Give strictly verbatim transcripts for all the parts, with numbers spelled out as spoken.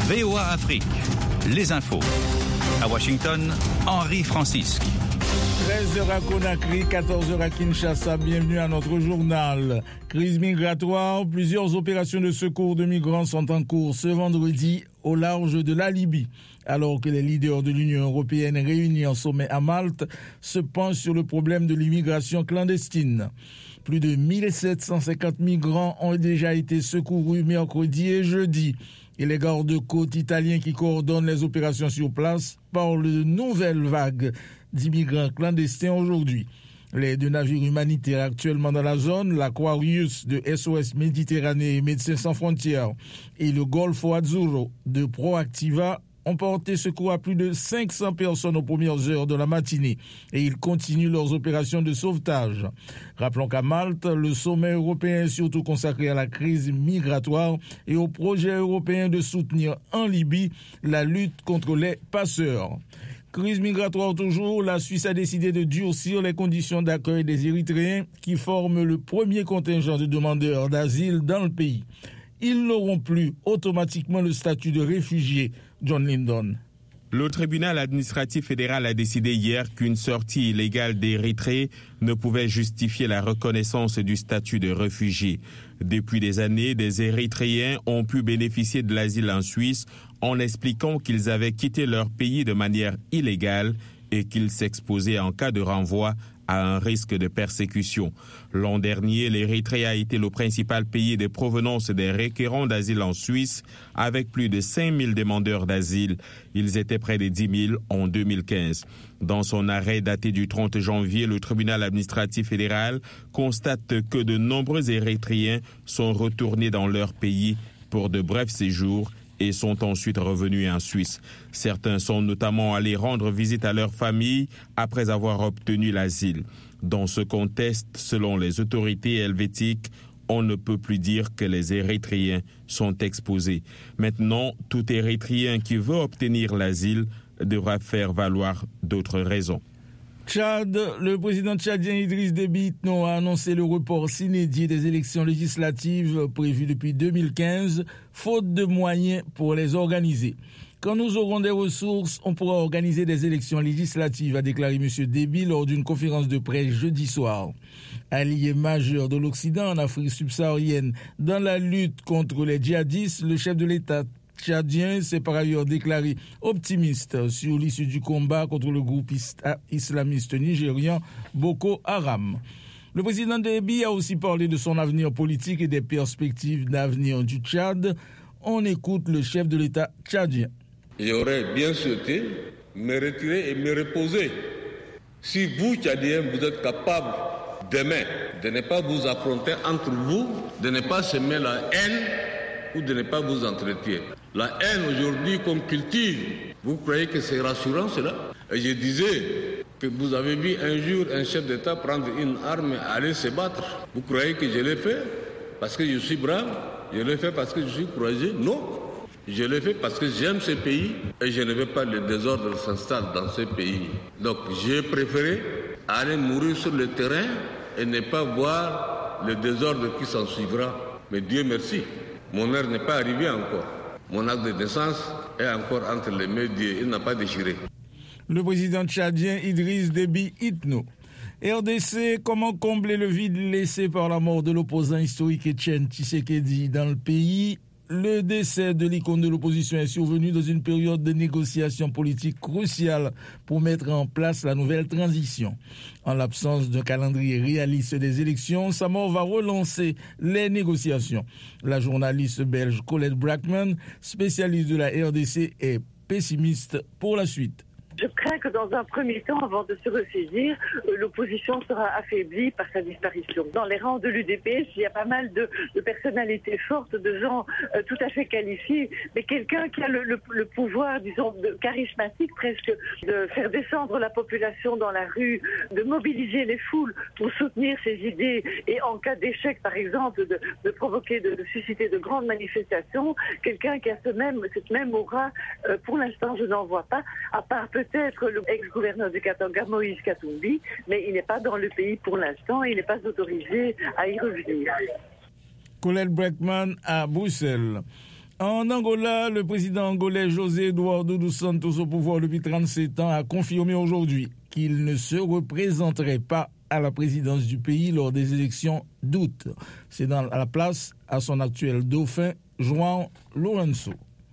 V O A Afrique, les infos. À Washington, Henri Francisque. treize heures à Conakry, quatorze heures à Kinshasa. Bienvenue à notre journal. Crise migratoire, plusieurs opérations de secours de migrants sont en cours ce vendredi au large de la Libye. Alors que les leaders de l'Union européenne réunis en sommet à Malte se penchent sur le problème de l'immigration clandestine. Plus de mille sept cent cinquante migrants ont déjà été secourus mercredi et jeudi. Et les gardes-côtes italiens qui coordonnent les opérations sur place parlent de nouvelles vagues d'immigrants clandestins aujourd'hui. Les deux navires humanitaires actuellement dans la zone, l'Aquarius de S O S Méditerranée et Médecins sans frontières et le Golfo Azzurro de Proactiva, ont porté secours à plus de cinq cents personnes aux premières heures de la matinée et ils continuent leurs opérations de sauvetage. Rappelons qu'à Malte, le sommet européen est surtout consacré à la crise migratoire et au projet européen de soutenir en Libye la lutte contre les passeurs. Crise migratoire toujours, la Suisse a décidé de durcir les conditions d'accueil des Érythréens qui forment le premier contingent de demandeurs d'asile dans le pays. Ils n'auront plus automatiquement le statut de réfugiés. John Lyndon. Le tribunal administratif fédéral a décidé hier qu'une sortie illégale d'Érythrée ne pouvait justifier la reconnaissance du statut de réfugié. Depuis des années, des Érythréens ont pu bénéficier de l'asile en Suisse en expliquant qu'ils avaient quitté leur pays de manière illégale et qu'ils s'exposaient en cas de renvoi à un risque de persécution. L'an dernier, l'Érythrée a été le principal pays de provenance des requérants d'asile en Suisse, avec plus de cinq mille demandeurs d'asile. Ils étaient près de dix mille en deux mille quinze. Dans son arrêt daté du trente janvier, le tribunal administratif fédéral constate que de nombreux Érythréens sont retournés dans leur pays pour de brefs séjours et sont ensuite revenus en Suisse. Certains sont notamment allés rendre visite à leur famille après avoir obtenu l'asile. Dans ce contexte, selon les autorités helvétiques, on ne peut plus dire que les Érythréens sont exposés. Maintenant, tout Érythréen qui veut obtenir l'asile devra faire valoir d'autres raisons. Tchad, le président tchadien Idriss Déby Itno a annoncé le report s'inédit des élections législatives prévues depuis deux mille quinze, faute de moyens pour les organiser. Quand nous aurons des ressources, on pourra organiser des élections législatives, a déclaré M. Déby lors d'une conférence de presse jeudi soir. Allié majeur de l'Occident en Afrique subsaharienne dans la lutte contre les djihadistes, le chef de l'État tchadien s'est par ailleurs déclaré optimiste sur l'issue du combat contre le groupe islamiste nigérian Boko Haram. Le président Déby a aussi parlé de son avenir politique et des perspectives d'avenir du Tchad. On écoute le chef de l'État tchadien. J'aurais bien souhaité me retirer et me reposer. Si vous, Tchadiens, vous êtes capables demain de ne pas vous affronter entre vous, de ne pas semer la haine ou de ne pas vous entretenir. La haine aujourd'hui comme culture, vous croyez que c'est rassurant cela? Et je disais que vous avez vu un jour un chef d'État prendre une arme et aller se battre. Vous croyez que je l'ai fait parce que je suis brave? Je l'ai fait parce que je suis courageux? Non. Je l'ai fait parce que j'aime ce pays et je ne veux pas que le désordre s'installe dans ce pays. Donc j'ai préféré aller mourir sur le terrain et ne pas voir le désordre qui s'en suivra. Mais Dieu merci, mon heure n'est pas arrivée encore. Mon acte de naissance est encore entre les mains de Dieu. Il n'a pas déchiré. Le président tchadien Idriss Déby Itno. R D C, comment combler le vide laissé par la mort de l'opposant historique Etienne Tshisekedi dans le pays? Le décès de l'icône de l'opposition est survenu dans une période de négociations politiques cruciale pour mettre en place la nouvelle transition. En l'absence d'un calendrier réaliste des élections, sa mort va relancer les négociations. La journaliste belge Colette Brackman, spécialiste de la R D C, est pessimiste pour la suite. Je crains que dans un premier temps, avant de se ressaisir, l'opposition sera affaiblie par sa disparition. Dans les rangs de l'U D P S, il y a pas mal de, de personnalités fortes, de gens euh, tout à fait qualifiés, mais quelqu'un qui a le, le, le pouvoir, disons, de, charismatique presque, de faire descendre la population dans la rue, de mobiliser les foules pour soutenir ses idées et en cas d'échec, par exemple, de, de provoquer, de, de susciter de grandes manifestations. Quelqu'un qui a ce même, cette même aura, euh, pour l'instant, je n'en vois pas, à part peut peut-être le ex-gouverneur du Katanga, Moïse Katumbi, mais il n'est pas dans le pays pour l'instant, il n'est pas autorisé à y revenir. Colette Brackman à Bruxelles. En Angola, le président angolais José Eduardo dos Santos, au pouvoir depuis trente-sept ans, a confirmé aujourd'hui qu'il ne se représenterait pas à la présidence du pays lors des élections d'août. C'est dans la place à son actuel dauphin, João Lourenço.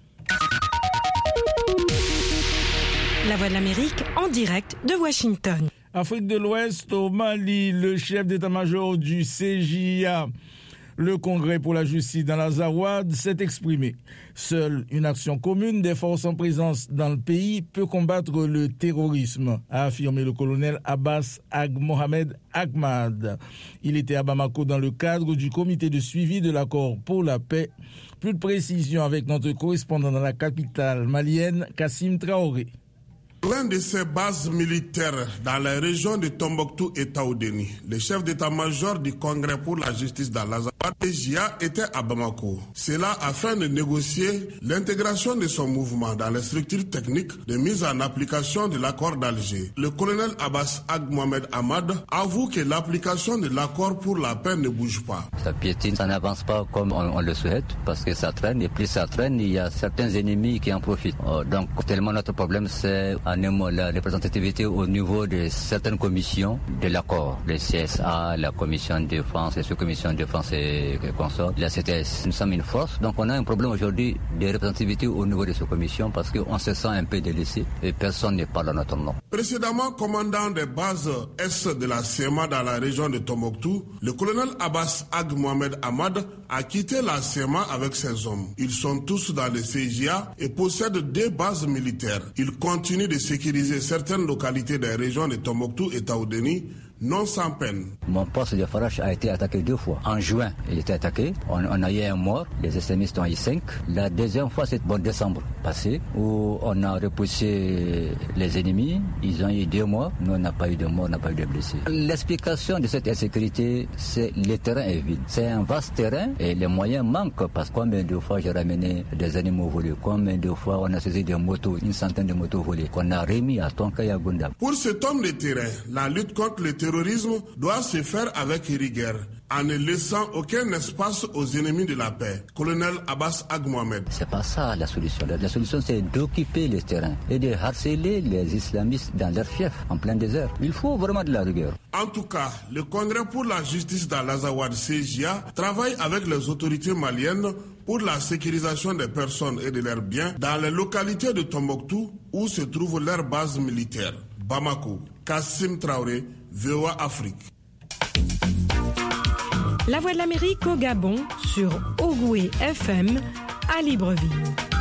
La Voix de l'Amérique en direct de Washington. Afrique de l'Ouest, au Mali, le chef d'état-major du C J A, le Congrès pour la justice dans l'Azawad, s'est exprimé. Seule une action commune des forces en présence dans le pays peut combattre le terrorisme, a affirmé le colonel Abbas Ag Mohamed Ahmad. Il était à Bamako dans le cadre du comité de suivi de l'accord pour la paix. Plus de précisions avec notre correspondant dans la capitale malienne, Kassim Traoré. Loin de ses bases militaires dans les régions de Tombouctou et Taoudéni, le chef d'état-major du Congrès pour la justice dans l'Azawad, C J A, était à Bamako. Cela afin de négocier l'intégration de son mouvement dans les structures techniques de mise en application de l'accord d'Alger. Le colonel Abbas Ag Mohamed Ahmad avoue que l'application de l'accord pour la paix ne bouge pas. Ça piétine, ça n'avance pas comme on, on le souhaite parce que ça traîne et plus ça traîne, il y a certains ennemis qui en profitent. Oh, donc tellement notre problème c'est en un mot la représentativité au niveau de certaines commissions de l'accord, le C S A, la commission de défense, les sous-commissions de défense et consorts, la C T S. Nous sommes une force, donc on a un problème aujourd'hui de représentativité au niveau de ces commissions parce qu'on se sent un peu délaissé et personne ne parle à notre nom. Précédemment commandant des bases Est de la C M A dans la région de Tombouctou, le colonel Abbas Ag Mohamed Ahmad a quitté la C M A avec ses hommes. Ils sont tous dans le C J A et possèdent deux bases militaires. Ils continuent de sécuriser certaines localités des régions de Tombouctou et Taoudéni, non sans peine. Mon poste de Farache a été attaqué deux fois. En juin, il était attaqué. On, on a eu un mort. Les extrémistes ont eu cinq. La deuxième fois, c'est en décembre passé, où on a repoussé les ennemis. Ils ont eu deux morts. Nous, on n'a pas eu de morts, on n'a pas eu de blessés. L'explication de cette insécurité, c'est le terrain est vide. C'est un vaste terrain et les moyens manquent. Parce que combien de fois j'ai ramené des animaux volés, combien de fois on a saisi des motos, une centaine de motos volées, qu'on a remis à Tonka et à Gunda. Pour cet homme de terrain, la lutte contre le terrorisme Le terrorisme doit se faire avec rigueur, en ne laissant aucun espace aux ennemis de la paix. Colonel Abbas Ag Mohamed. C'est pas ça la solution. La solution, c'est d'occuper les terrains et de harceler les islamistes dans leur fief, en plein désert. Il faut vraiment de la rigueur. En tout cas, le Congrès pour la justice dans l'Azawad C J A travaille avec les autorités maliennes pour la sécurisation des personnes et de leurs biens dans les localités de Tombouctou où se trouve leur base militaire. Bamako, Kassim Traoré, V O A Afrique. La Voix de l'Amérique au Gabon sur Ogoué F M à Libreville.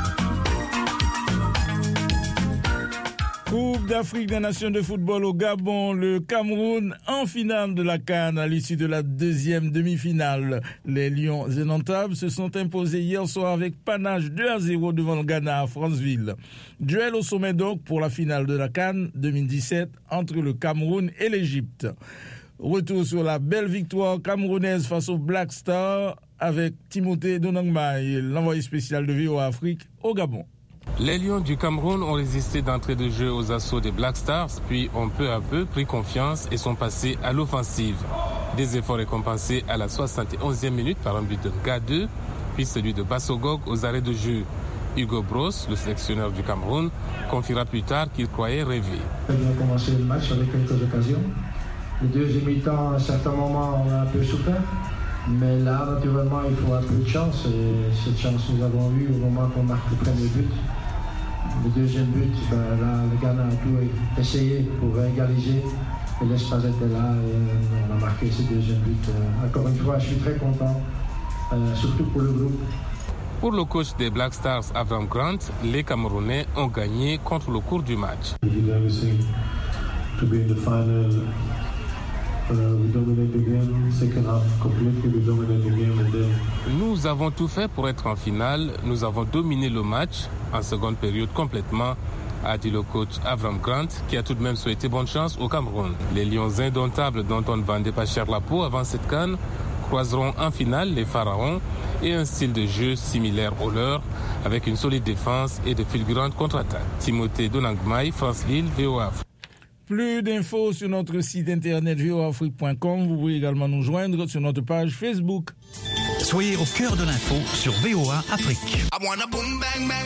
Coupe d'Afrique des Nations de football au Gabon, le Cameroun en finale de la CAN à l'issue de la deuxième demi-finale. Les Lions indomptables se sont imposés hier soir avec panache deux à zéro devant le Ghana à Franceville. Duel au sommet donc pour la finale de la CAN deux mille dix-sept entre le Cameroun et l'Égypte. Retour sur la belle victoire camerounaise face au Black Star avec Timothée Donangmaï, l'envoyé spécial de V O A Afrique au Gabon. Les Lions du Cameroun ont résisté d'entrée de jeu aux assauts des Black Stars, puis ont peu à peu pris confiance et sont passés à l'offensive. Des efforts récompensés à la soixante et onzième minute par un but de Ga deux, puis celui de Bassogog aux arrêts de jeu. Hugo Bros, le sélectionneur du Cameroun, confiera plus tard qu'il croyait rêver. On a commencé le match avec quelques occasions. Le deuxième mi-temps, à un certain moment, on a un peu souffert. Mais là, naturellement, il faut un peu de chance. Et cette chance, nous avons eu au moment qu'on marque le premier but. Le deuxième but, ben, là, le Ghana a tout essayé pour égaliser. Et l'espace était là et on a marqué ce deuxième but. Encore une fois, je suis très content, euh, surtout pour le groupe. Pour le coach des Black Stars, Avram Grant, les Camerounais ont gagné contre le cours du match. Nous avons tout fait pour être en finale. Nous avons dominé le match en seconde période complètement, a dit le coach Avram Grant, qui a tout de même souhaité bonne chance au Cameroun. Les Lions indomptables dont on ne vendait pas cher la peau avant cette CAN croiseront en finale les Pharaons et un style de jeu similaire au leur, avec une solide défense et de fulgurantes contre-attaques. Timothée Donangmaï, Franceville, V O A. Plus d'infos sur notre site internet v o a afrique point com. Vous pouvez également nous joindre sur notre page Facebook. Soyez au cœur de l'info sur V O A Afrique.